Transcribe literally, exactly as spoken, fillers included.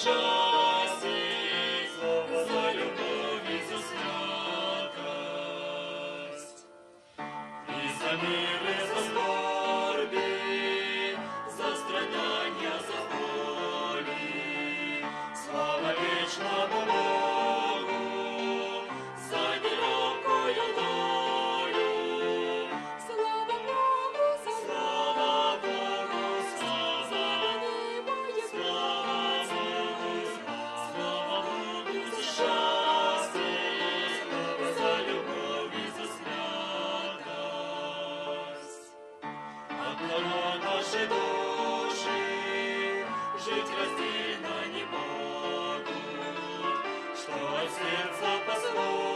щастя, за любов і за святость, і за мир, і за скорбі, за страдання, за болі. Слава вічна Богу, за нелегкою долю. Слава Богу, за Слава Богу, слава, слава Богу, слава Богу за щастя, за любов і за святость. А коли наші душі жить раздельно не могут, что от сердца послушать.